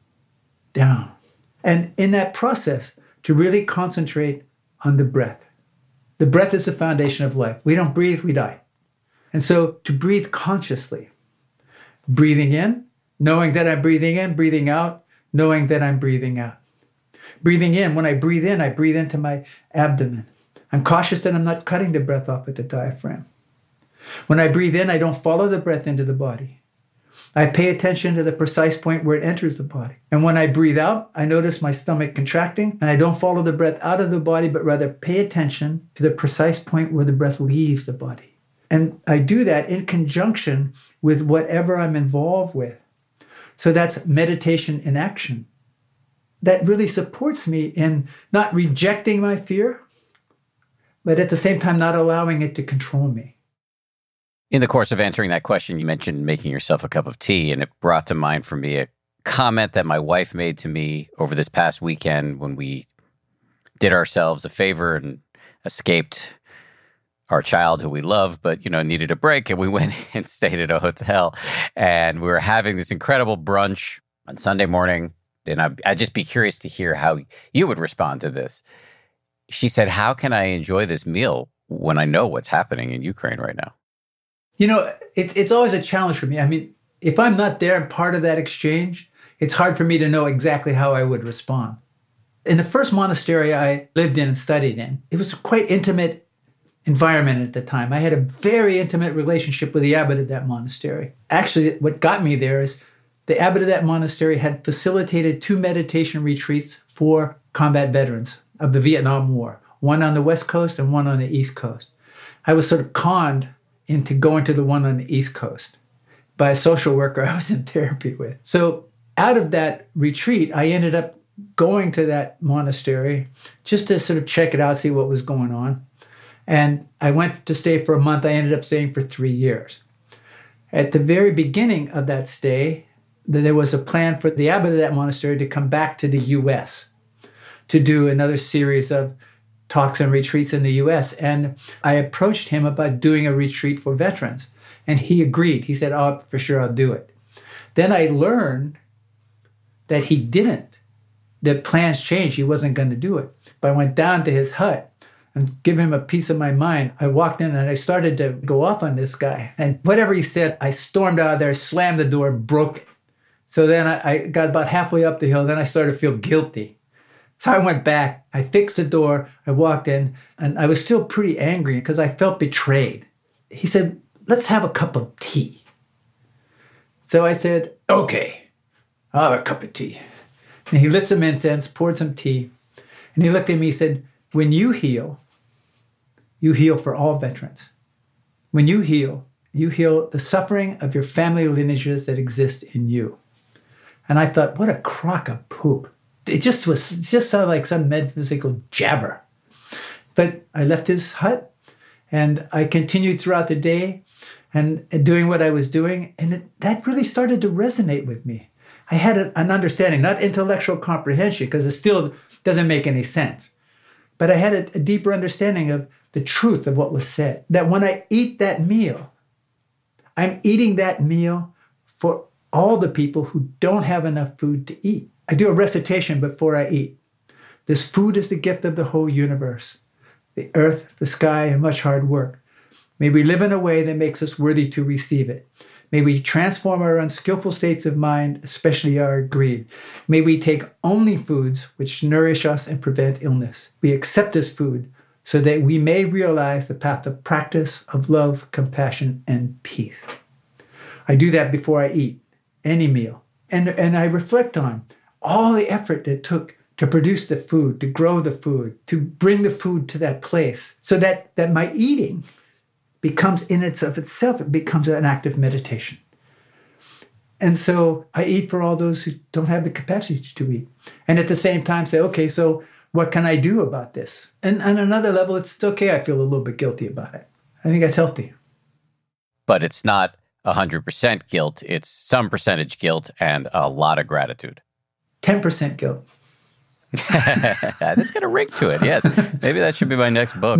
down. And in that process, to really concentrate on the breath. The breath is the foundation of life. We don't breathe, we die. And so to breathe consciously, breathing in, knowing that I'm breathing in, breathing out, knowing that I'm breathing out. Breathing in, when I breathe in, I breathe into my abdomen. I'm cautious that I'm not cutting the breath off at the diaphragm. When I breathe in, I don't follow the breath into the body. I pay attention to the precise point where it enters the body. And when I breathe out, I notice my stomach contracting, and I don't follow the breath out of the body, but rather pay attention to the precise point where the breath leaves the body. And I do that in conjunction with whatever I'm involved with. So that's meditation in action. That really supports me in not rejecting my fear, but at the same time not allowing it to control me. In the course of answering that question, you mentioned making yourself a cup of tea, and it brought to mind for me a comment that my wife made to me over this past weekend when we did ourselves a favor and escaped our child who we love, but, you know, needed a break. And we went and stayed at a hotel, and we were having this incredible brunch on Sunday morning. And I'd, I'd just be curious to hear how you would respond to this. She said, how can I enjoy this meal when I know what's happening in Ukraine right now? You know, it, it's always a challenge for me. I mean, if I'm not there and part of that exchange, it's hard for me to know exactly how I would respond. In the first monastery I lived in and studied in, it was a quite intimate environment at the time. I had a very intimate relationship with the abbot of that monastery. Actually, what got me there is the abbot of that monastery had facilitated two meditation retreats for combat veterans of the Vietnam War, one on the West Coast and one on the East Coast. I was sort of conned into going to the one on the East Coast by a social worker I was in therapy with. So out of that retreat, I ended up going to that monastery just to sort of check it out, see what was going on. And I went to stay for a month. I ended up staying for three years. At the very beginning of that stay, there was a plan for the abbot of that monastery to come back to the U S to do another series of talks and retreats in the U S. And I approached him about doing a retreat for veterans. And he agreed. He said, oh, for sure, I'll do it. Then I learned that he didn't. The plans changed. He wasn't going to do it. But I went down to his hut and give him a piece of my mind. I walked in and I started to go off on this guy. And whatever he said, I stormed out of there, slammed the door, and broke it. So then I, I got about halfway up the hill. Then I started to feel guilty. So I went back. I fixed the door. I walked in. And I was still pretty angry because I felt betrayed. He said, let's have a cup of tea. So I said, okay, I'll have a cup of tea. And he lit some incense, poured some tea. And he looked at me and said, when you heal, you heal for all veterans. When you heal, you heal the suffering of your family lineages that exist in you. And I thought, what a crock of poop. It just was, it just sounded like some metaphysical jabber. But I left his hut and I continued throughout the day and doing what I was doing. And it, that really started to resonate with me. I had a, an understanding, not intellectual comprehension, because it still doesn't make any sense. But I had a, a deeper understanding of the truth of what was said. That when I eat that meal, I'm eating that meal for all the people who don't have enough food to eat. I do a recitation before I eat. This food is the gift of the whole universe, the earth, the sky, and much hard work. May we live in a way that makes us worthy to receive it. May we transform our unskillful states of mind, especially our greed. May we take only foods which nourish us and prevent illness. We accept this food so that we may realize the path of practice, of love, compassion, and peace. I do that before I eat any meal. And, and I reflect on all the effort it took to produce the food, to grow the food, to bring the food to that place, so that, that my eating becomes in its of itself, it becomes an act of meditation. And so I eat for all those who don't have the capacity to eat. And at the same time say, okay, so what can I do about this? And on another level, it's okay, I feel a little bit guilty about it. I think that's healthy. But it's not one hundred percent guilt. It's some percentage guilt and a lot of gratitude. ten percent guilt. That's got a ring to it, yes. Maybe that should be my next book.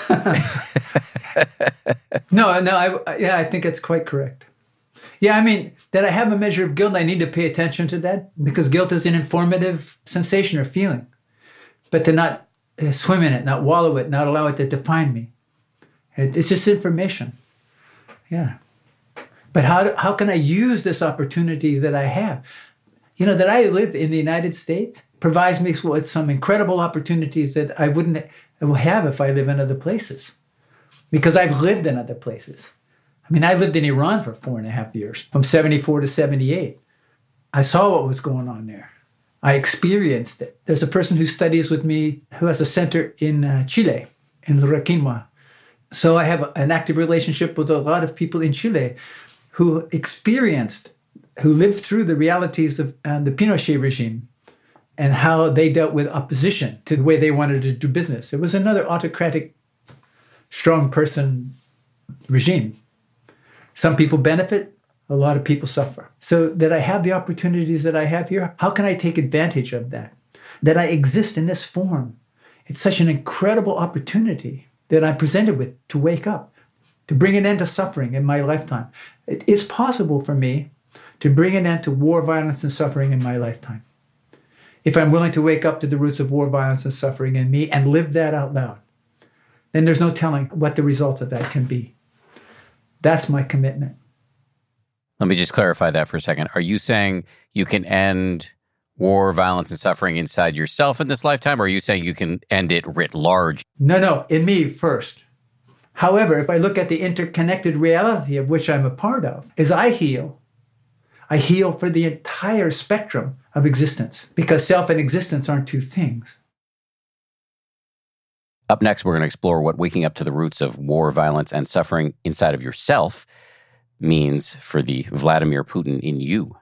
no, no, I, yeah, I think it's quite correct. Yeah, I mean, that I have a measure of guilt, I need to pay attention to that because guilt is an informative sensation or feeling. But to not uh, swim in it, not wallow it, not allow it to define me. It, it's just information. Yeah. But how how can I use this opportunity that I have? You know, that I live in the United States provides me with some incredible opportunities that I wouldn't have if I live in other places. Because I've lived in other places. I mean, I lived in Iran for four and a half years, from seventy-four to seventy-eight. I saw what was going on there. I experienced it. There's a person who studies with me who has a center in uh, Chile, in Requinua. So I have an active relationship with a lot of people in Chile who experienced, who lived through the realities of uh, the Pinochet regime and how they dealt with opposition to the way they wanted to do business. It was another autocratic, strong person regime. Some people benefit, a lot of people suffer. So that I have the opportunities that I have here, how can I take advantage of that? That I exist in this form. It's such an incredible opportunity that I'm presented with to wake up, to bring an end to suffering in my lifetime. It is possible for me to bring an end to war, violence, and suffering in my lifetime. If I'm willing to wake up to the roots of war, violence, and suffering in me and live that out loud, then there's no telling what the result of that can be. That's my commitment. Let me just clarify that for a second. Are you saying you can end war, violence, and suffering inside yourself in this lifetime, or are you saying you can end it writ large? No, no, in me first. However, if I look at the interconnected reality of which I'm a part of, as I heal, I heal for the entire spectrum of existence, because self and existence aren't two things. Up next, we're going to explore what waking up to the roots of war, violence, and suffering inside of yourself means for the Vladimir Putin in you.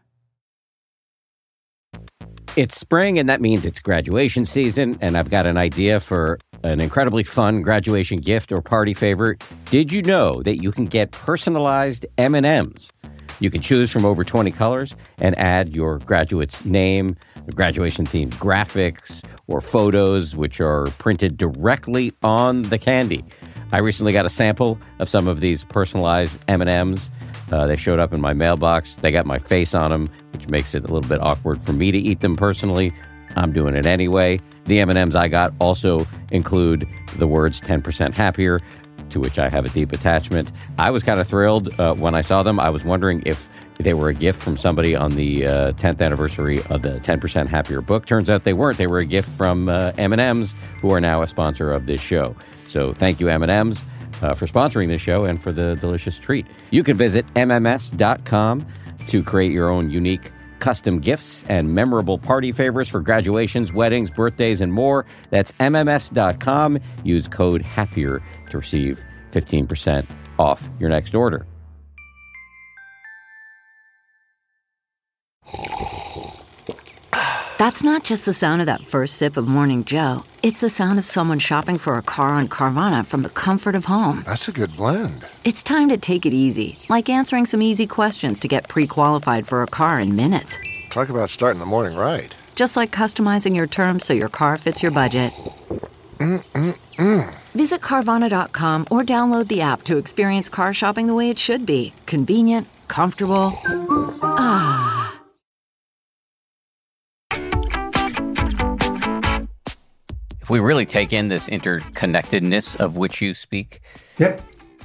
It's spring, and that means it's graduation season, and I've got an idea for an incredibly fun graduation gift or party favor. Did you know that you can get personalized M and M's? You can choose from over twenty colors and add your graduate's name, graduation-themed graphics, or photos, which are printed directly on the candy. I recently got a sample of some of these personalized M and M's. Uh, they showed up in my mailbox. They got my face on them, which makes it a little bit awkward for me to eat them personally. I'm doing it anyway. The M and M's I got also include the words ten percent happier, to which I have a deep attachment. I was kind of thrilled uh, when I saw them. I was wondering if they were a gift from somebody on the uh, tenth anniversary of the ten percent Happier book. Turns out they weren't. They were a gift from uh, M and M's, who are now a sponsor of this show. So thank you, M and M's, uh, for sponsoring this show and for the delicious treat. You can visit M M S dot com to create your own unique custom gifts and memorable party favors for graduations, weddings, birthdays, and more. That's M M S dot com. Use code HAPPIER to receive fifteen percent off your next order. That's not just the sound of that first sip of Morning Joe. It's the sound of someone shopping for a car on Carvana from the comfort of home. That's a good blend. It's time to take it easy, like answering some easy questions to get pre-qualified for a car in minutes. Talk about starting the morning right. Just like customizing your terms so your car fits your budget. Mm-mm-mm. Visit Carvana dot com or download the app to experience car shopping the way it should be. Convenient, comfortable. Ah. If we really take in this interconnectedness of which you speak, Yep.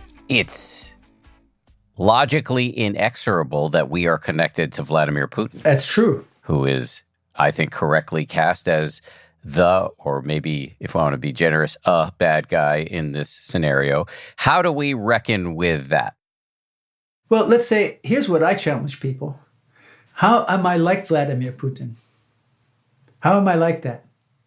it's logically inexorable that we are connected to Vladimir Putin, That's true. who is, I think, correctly cast as the, or maybe if I want to be generous, a bad guy in this scenario. How do we reckon with that? Well, let's say, here's what I challenge people. How am I like Vladimir Putin? How am I like that?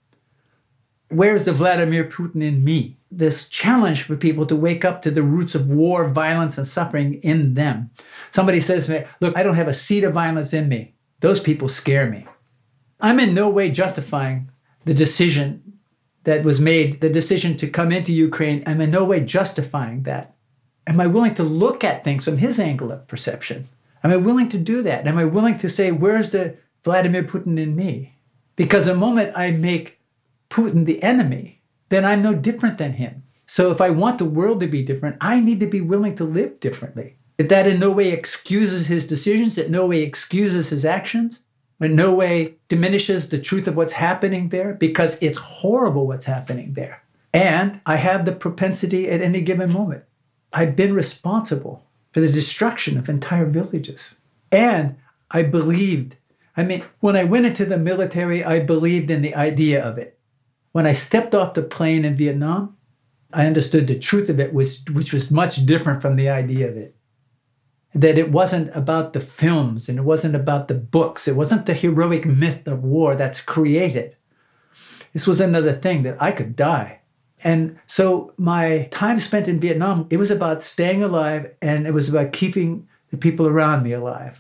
Where's the Vladimir Putin in me? This challenge for people to wake up to the roots of war, violence, and suffering in them. Somebody says to me, look, I don't have a seed of violence in me. Those people scare me. I'm in no way justifying the decision that was made, the decision to come into Ukraine. I'm in no way justifying that. Am I willing to look at things from his angle of perception? Am I willing to do that? Am I willing to say, where's the Vladimir Putin in me? Because the moment I make Putin the enemy, then I'm no different than him. So if I want the world to be different, I need to be willing to live differently. That in no way excuses his decisions, that no way excuses his actions, in no way diminishes the truth of what's happening there, because it's horrible what's happening there. And I have the propensity at any given moment. I've been responsible for the destruction of entire villages. And I believed, I mean, when I went into the military, I believed in the idea of it. When I stepped off the plane in Vietnam, I understood the truth of it, was, which was much different from the idea of it. That it wasn't about the films and it wasn't about the books. It wasn't the heroic myth of war that's created. This was another thing, that I could die. And so my time spent in Vietnam, it was about staying alive, and it was about keeping the people around me alive.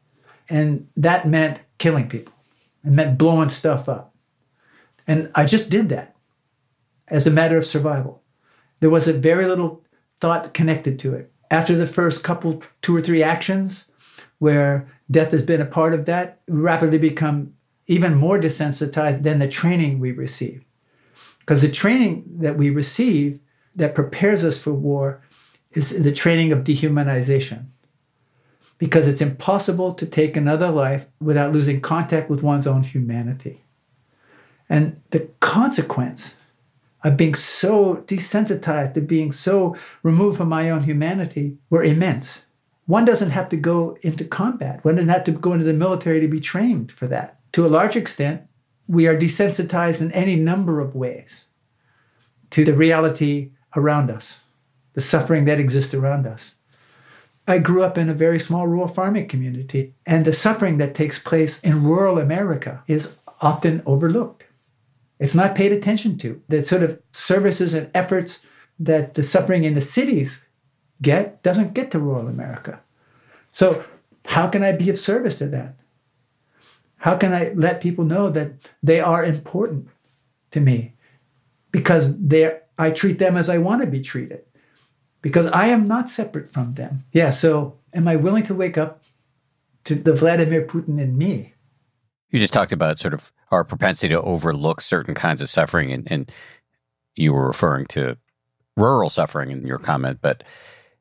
And that meant killing people. It meant blowing stuff up. And I just did that as a matter of survival. There was a very little thought connected to it. After the first couple, two or three actions where death has been a part of that, we rapidly become even more desensitized than the training we receive. Because the training that we receive that prepares us for war is the training of dehumanization. Because it's impossible to take another life without losing contact with one's own humanity. And the consequence of being so desensitized, to being so removed from my own humanity, were immense. One doesn't have to go into combat. One doesn't have to go into the military to be trained for that. To a large extent, we are desensitized in any number of ways to the reality around us, the suffering that exists around us. I grew up in a very small rural farming community, and the suffering that takes place in rural America is often overlooked. It's not paid attention to. The sort of services and efforts that the suffering in the cities get doesn't get to rural America. So how can I be of service to that? How can I let people know that they are important to me? Because they're, I treat them as I want to be treated. Because I am not separate from them. Yeah, so am I willing to wake up to the Vladimir Putin in me? You just talked about sort of our propensity to overlook certain kinds of suffering, and, and you were referring to rural suffering in your comment, but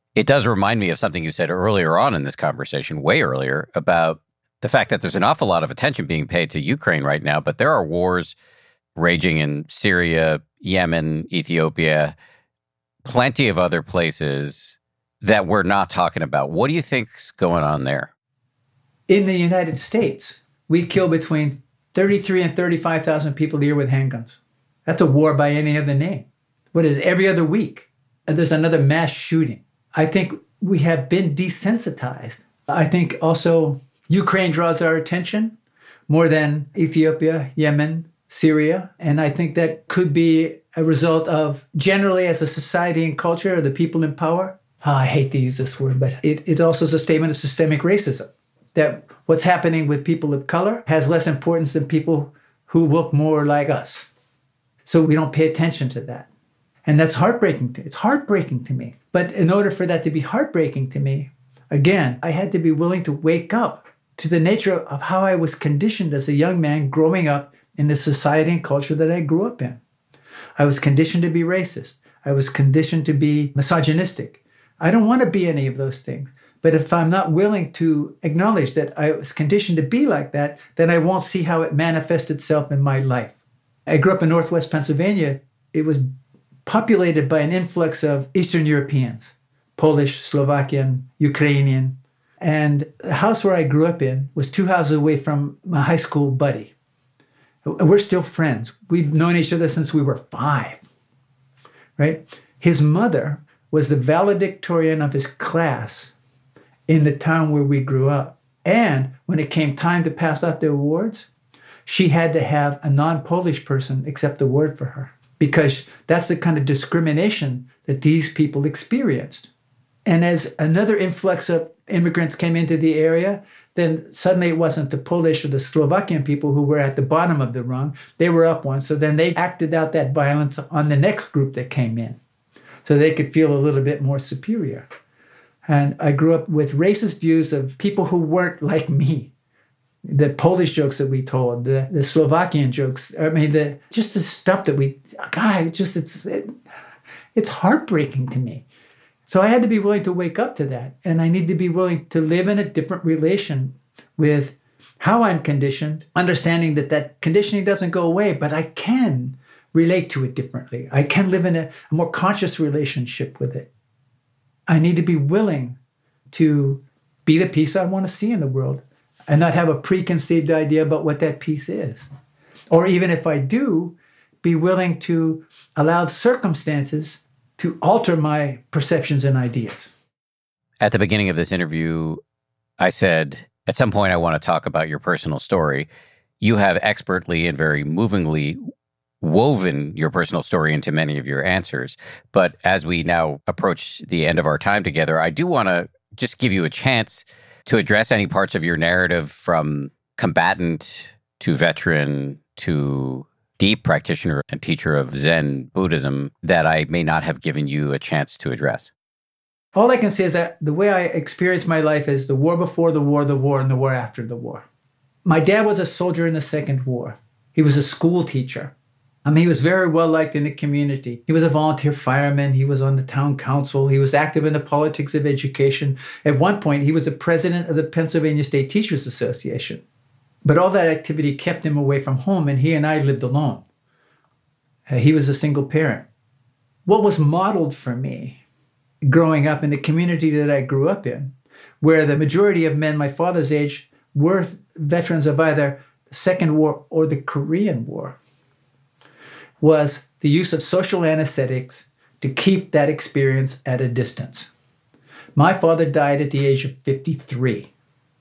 It does remind me of something you said earlier on in this conversation, way earlier, about the fact that there's an awful lot of attention being paid to Ukraine right now, but there are wars raging in Syria, Yemen, Ethiopia, plenty of other places that we're not talking about. What do you think's going on there? In the United States, we kill between thirty-three and thirty-five thousand people a year with handguns. That's a war by any other name. What is it? Every other week, there's another mass shooting. I think we have been desensitized. I think also Ukraine draws our attention more than Ethiopia, Yemen, Syria. And I think that could be a result of generally as a society and culture, the people in power. Oh, I hate to use this word, but it, it also is a statement of systemic racism, that what's happening with people of color has less importance than people who look more like us. So we don't pay attention to that. And that's heartbreaking. It's heartbreaking to me. But in order for that to be heartbreaking to me, again, I had to be willing to wake up to the nature of how I was conditioned as a young man growing up in the society and culture that I grew up in. I was conditioned to be racist. I was conditioned to be misogynistic. I don't want to be any of those things. But if I'm not willing to acknowledge that I was conditioned to be like that, then I won't see how it manifests itself in my life. I grew up in Northwest Pennsylvania. It was populated by an influx of Eastern Europeans, Polish, Slovakian, Ukrainian. And the house where I grew up in was two houses away from my high school buddy. We're still friends. We've known each other since we were five, right? His mother was the valedictorian of his class in the town where we grew up. And when it came time to pass out the awards, she had to have a non-Polish person accept the award for her, because that's the kind of discrimination that these people experienced. And as another influx of immigrants came into the area, then suddenly it wasn't the Polish or the Slovakian people who were at the bottom of the rung. They were up one. So then they acted out that violence on the next group that came in, so they could feel a little bit more superior. And I grew up with racist views of people who weren't like me. The Polish jokes that we told, the, the Slovakian jokes, I mean, the just the stuff that we, God, it just, it's, it, it's heartbreaking to me. So I had to be willing to wake up to that. And I need to be willing to live in a different relation with how I'm conditioned, understanding that that conditioning doesn't go away, but I can relate to it differently. I can live in a, a more conscious relationship with it. I need to be willing to be the peace I want to see in the world and not have a preconceived idea about what that peace is. Or even if I do, be willing to allow circumstances to alter my perceptions and ideas. At the beginning of this interview, I said, at some point I want to talk about your personal story. You have expertly and very movingly woven your personal story into many of your answers. But as we now approach the end of our time together, I do want to just give you a chance to address any parts of your narrative, from combatant to veteran to deep practitioner and teacher of Zen Buddhism, that I may not have given you a chance to address. All I can say is that the way I experience my life is the war before the war, the war, and the war after the war. My dad was a soldier in the Second War. He was a school teacher. I mean, he was very well liked in the community. He was a volunteer fireman. He was on the town council. He was active in the politics of education. At one point, he was the president of the Pennsylvania State Teachers Association. But all that activity kept him away from home, and he and I lived alone. Uh, he was a single parent. What was modeled for me growing up in the community that I grew up in, where the majority of men my father's age were veterans of either the Second War or the Korean War, was the use of social anesthetics to keep that experience at a distance. My father died at the age of fifty-three.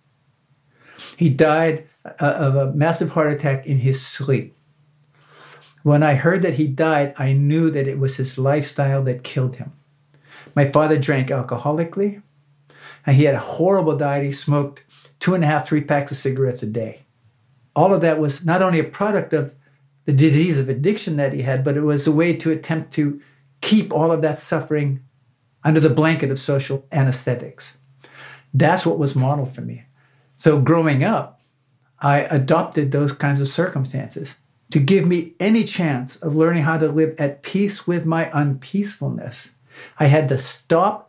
He died of a massive heart attack in his sleep. When I heard that he died, I knew that it was his lifestyle that killed him. My father drank alcoholically, and he had a horrible diet. He smoked two and a half, three packs of cigarettes a day. All of that was not only a product of the disease of addiction that he had, but it was a way to attempt to keep all of that suffering under the blanket of social anesthetics. That's what was modeled for me. So growing up, I adopted those kinds of circumstances to give me any chance of learning how to live at peace with my unpeacefulness. I had to stop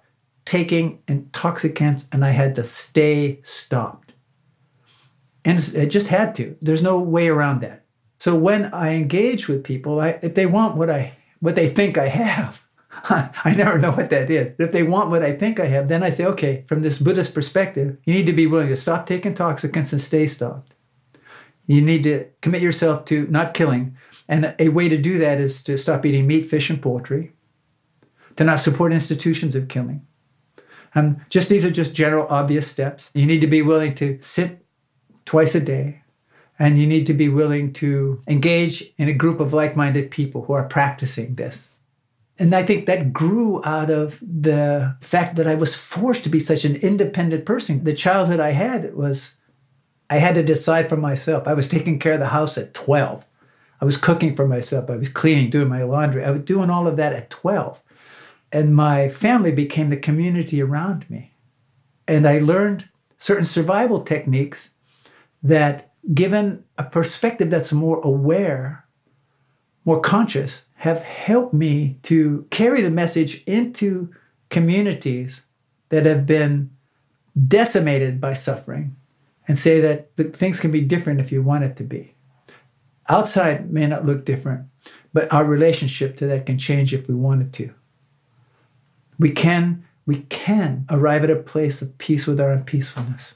taking intoxicants and I had to stay stopped. And I just had to. There's no way around that. So when I engage with people, I, if they want what I what they think I have, I never know what that is. But if they want what I think I have, then I say, okay, from this Buddhist perspective, you need to be willing to stop taking intoxicants and stay stopped. You need to commit yourself to not killing. And a way to do that is to stop eating meat, fish, and poultry, to not support institutions of killing. Um, just these are just general, obvious steps. You need to be willing to sit twice a day, and you need to be willing to engage in a group of like-minded people who are practicing this. And I think that grew out of the fact that I was forced to be such an independent person. The childhood I had was, I had to decide for myself. I was taking care of the house at twelve. I was cooking for myself. I was cleaning, doing my laundry. I was doing all of that at twelve. And my family became the community around me. And I learned certain survival techniques that, given a perspective that's more aware, more conscious, have helped me to carry the message into communities that have been decimated by suffering and say that things can be different if you want it to be. Outside may not look different, but our relationship to that can change if we wanted to. We can, we can arrive at a place of peace with our unpeacefulness.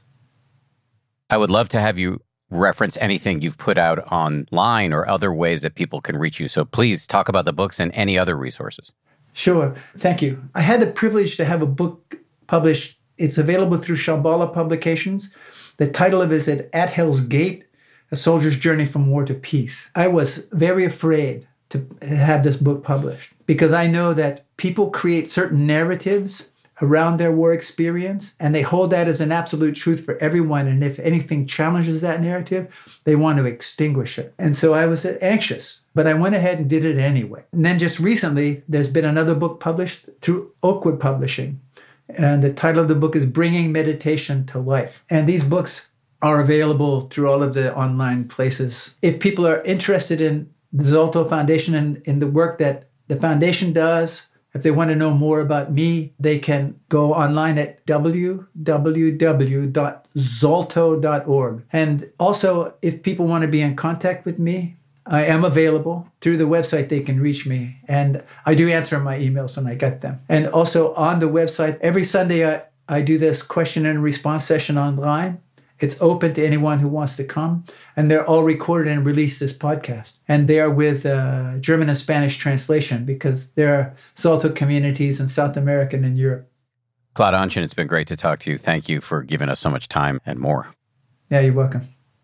I would love to have you reference anything you've put out online or other ways that people can reach you. So please talk about the books and any other resources. Sure. Thank you. I had the privilege to have a book published. It's available through Shambhala Publications. The title of it is At Hell's Gate, A Soldier's Journey from War to Peace. I was very afraid to have this book published because I know that people create certain narratives around their war experience, and they hold that as an absolute truth for everyone. And if anything challenges that narrative, they want to extinguish it. And so I was anxious, but I went ahead and did it anyway. And then just recently, there's been another book published through Oakwood Publishing. And the title of the book is Bringing Meditation to Life. And these books are available through all of the online places. If people are interested in the Zolto Foundation and in the work that the foundation does, if they want to know more about me, they can go online at w w w dot zolto dot org. And also, if people want to be in contact with me, I am available. Through the website, they can reach me. And I do answer my emails when I get them. And also on the website, every Sunday, I, I do this question and response session online. It's open to anyone who wants to come. And they're all recorded and released as podcasts. And they are with uh, German and Spanish translation because there are Zolto communities in South America and in Europe. Claude Onction, it's been great to talk to you. Thank you for giving us so much time and more. Yeah, you're welcome.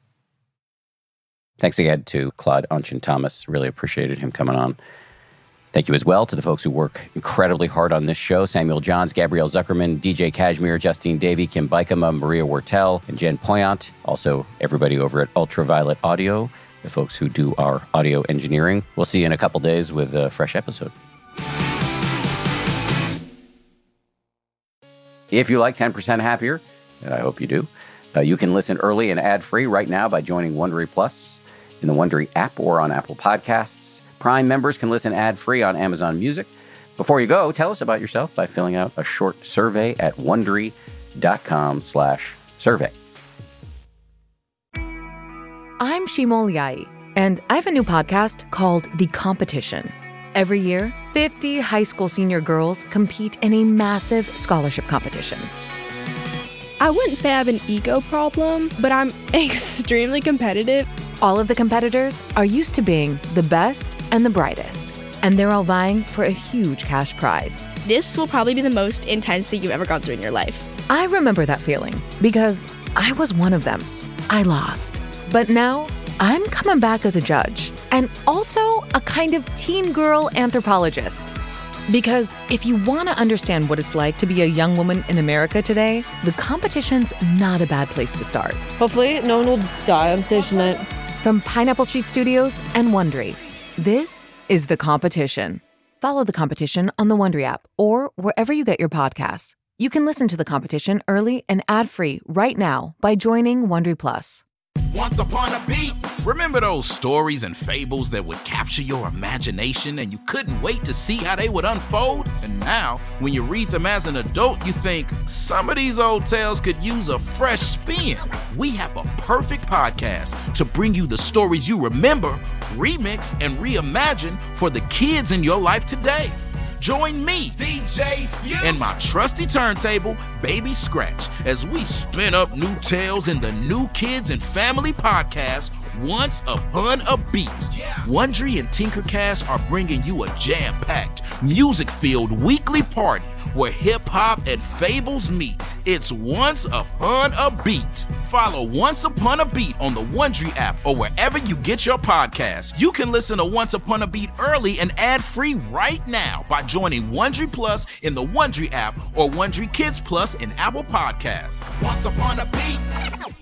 Thanks again to Claude Onction Thomas. Really appreciated him coming on. Thank you as well to the folks who work incredibly hard on this show. Samuel Johns, Gabrielle Zuckerman, D J Kashmir, Justine Davey, Kim Bikema, Maria Wortel, and Jen Poyant. Also, everybody over at Ultraviolet Audio, the folks who do our audio engineering. We'll see you in a couple days with a fresh episode. If you like ten percent Happier, and I hope you do, uh, you can listen early and ad-free right now by joining Wondery Plus in the Wondery app or on Apple Podcasts. Prime members can listen ad-free on Amazon Music. Before you go, tell us about yourself by filling out a short survey at Wondery.com slash survey. I'm Shimol Yai, and I have a new podcast called The Competition. Every year, fifty high school senior girls compete in a massive scholarship competition. I wouldn't say I have an ego problem, but I'm extremely competitive. All of the competitors are used to being the best and the brightest, and they're all vying for a huge cash prize. This will probably be the most intense thing you've ever gone through in your life. I remember that feeling because I was one of them. I lost. But now I'm coming back as a judge and also a kind of teen girl anthropologist. Because if you want to understand what it's like to be a young woman in America today, the competition's not a bad place to start. Hopefully, no one will die on stage tonight. From Pineapple Street Studios and Wondery, this is The Competition. Follow The Competition on the Wondery app or wherever you get your podcasts. You can listen to The Competition early and ad-free right now by joining Wondery Plus. Once upon a beat. Remember those stories and fables that would capture your imagination and you couldn't wait to see how they would unfold? And now, when you read them as an adult, you think, some of these old tales could use a fresh spin. We have a perfect podcast to bring you the stories you remember, remix, and reimagine for the kids in your life today. Join me, D J Few, and my trusty turntable, Baby Scratch, as we spin up new tales in the New Kids and Family podcast, Once Upon a Beat. Yeah. Wondery and Tinkercast are bringing you a jam-packed, music-filled weekly party where hip-hop and fables meet. It's Once Upon a Beat. Follow Once Upon a Beat on the Wondery app or wherever you get your podcasts. You can listen to Once Upon a Beat early and ad-free right now by joining Wondery Plus in the Wondery app or Wondery Kids Plus in Apple Podcasts. Once Upon a Beat.